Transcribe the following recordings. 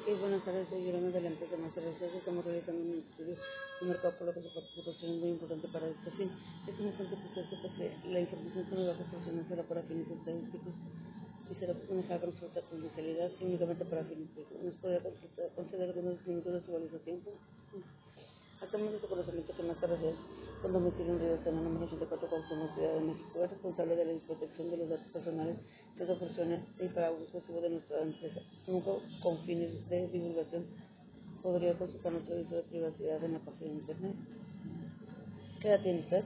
Buenas tardes, soy Yolanda de la empresa Master Research. Estamos realizando un estudio de mercado por lo que su participación es muy importante para este fin. Es importante que usted sepa que la información que nos va a proporcionar será para fines estadísticos y será manejada con absoluta confidencialidad y únicamente para fines técnicos. ¿Nos podría conceder algunos minutos de su valioso tiempo? Hacemos nuestro conocimiento que Master Research, con domicilio en Río de Janeiro, número 84, Consumo, Ciudad de México, es responsable de la protección de los datos personales que se proporcionan y para uso exclusivo de nuestra empresa. Nunca con fines de divulgación podría consultar nuestro aviso de privacidad en la página de internet. ¿Qué edad tiene usted?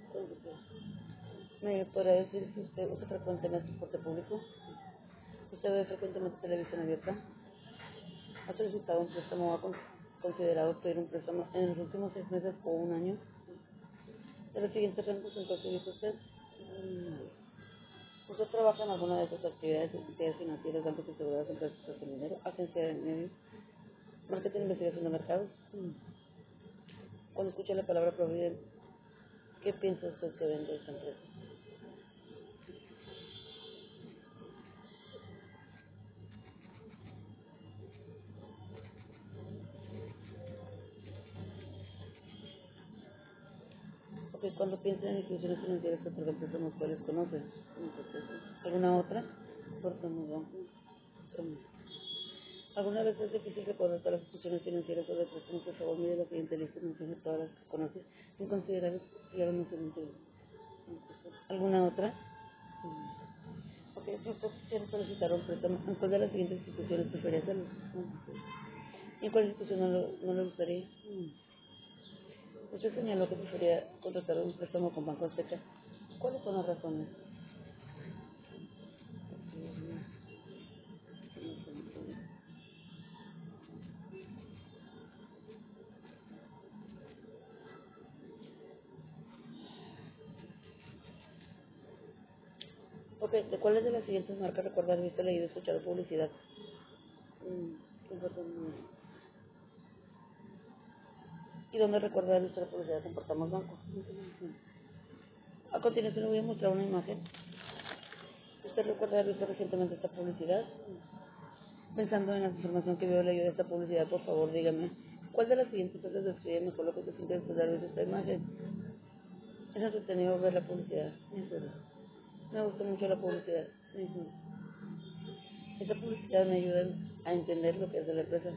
¿Me podría decir si usted usa frecuentemente transporte público? ¿Usted ve frecuentemente televisión abierta? ¿Ha solicitado un préstamo o ha considerado pedir un préstamo en los últimos 6 meses o un año? De los siguientes rangos, entonces dice usted, ¿usted trabaja en alguna de estas actividades, entidades financieras, bancos y seguridad, empresas de dinero, agencia de medios, marketing, investigación de mercados? Cuando escucha la palabra Provident, ¿qué piensa usted que vende esta empresa? Ok, cuando piensa en instituciones financieras que otorgan préstamos, ¿cuáles conocen? ¿Alguna otra? Porque no banco. ¿Alguna vez es difícil recordar todas las instituciones financieras o de préstamos que favor mide la siguiente lista y nos dice todas las que conoce, sin considerar claramente el interés? ¿Alguna otra? Ok, si usted quisiera solicitar un préstamo, ¿en cuál de las siguientes instituciones prefería hacerlo? ¿Y en cuál institución no le gustaría? Usted señaló que prefería contratar un préstamo con Banco Azteca. ¿Cuáles son las razones? Ok, ¿de cuáles de las siguientes marcas recuerda haber visto, leído, escuchado publicidad? ¿Y dónde recuerda haber visto la publicidad de Comportamos Banco? A continuación le voy a mostrar una imagen. ¿Usted recuerda haber visto recientemente esta publicidad? Pensando en la información que vio o leyó de esta publicidad, por favor dígame, ¿cuál de las siguientes frases describe mejor lo que se siente después de haber visto esta imagen? Es entretenido ver la publicidad. Me gusta mucho la publicidad. Esta publicidad me ayuda a entender lo que es de la empresa.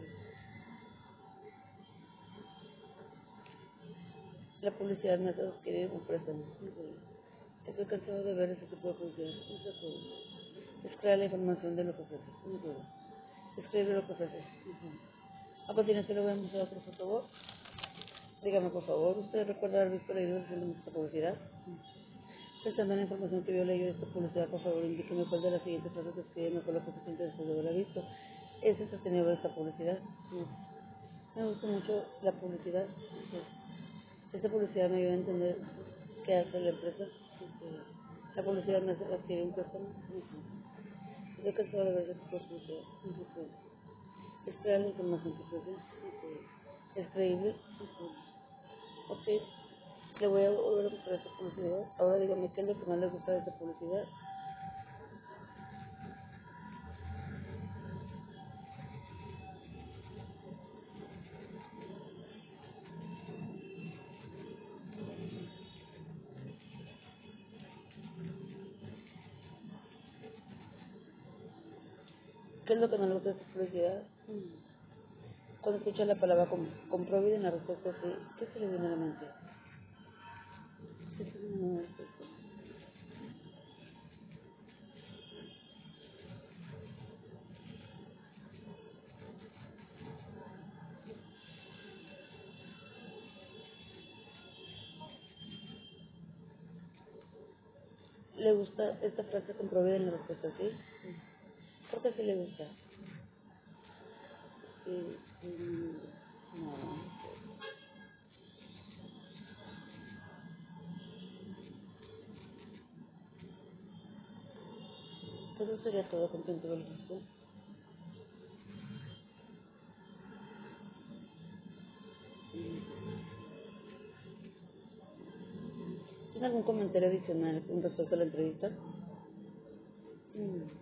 La publicidad me hace adquirir un préstamo. Estoy cansado de ver ese tipo de publicidad. Es crear la información de lo que ofrece. Escribe lo que ofrece. A continuación le voy a mostrar otro fotobot. Dígame, por favor, ¿usted recuerda haber visto leído de esta publicidad? Pensando en la información que vio leído de esta publicidad, por favor, indíqueme cuál de las siguientes frases describe mejor lo que se siente después de haberla visto. ¿Es entretenido ver esta publicidad? Me gusta mucho la publicidad. Esta publicidad me ayuda a entender qué hace la empresa. La publicidad me hace adquirir un préstamo. Estoy cansado de ver ese tipo de publicidad. Es crear la información que ofrece. Es creíble. Ok, le voy a volver a mostrar esta publicidad. Ahora dígame qué es lo que más le gusta de esta publicidad. ¿Qué es lo que no le gusta de esta publicidad? Cuando escucha la palabra compruebe en la respuesta sí, ¿qué se le viene a la mente? ¿Qué se le viene a la mente? ¿Le gusta esta frase compruebe en la respuesta sí? ¿Por qué sí le gusta? Sí, no. Pues eso sería todo, contento del gusto. ¿Tiene algún comentario adicional con respecto a la entrevista?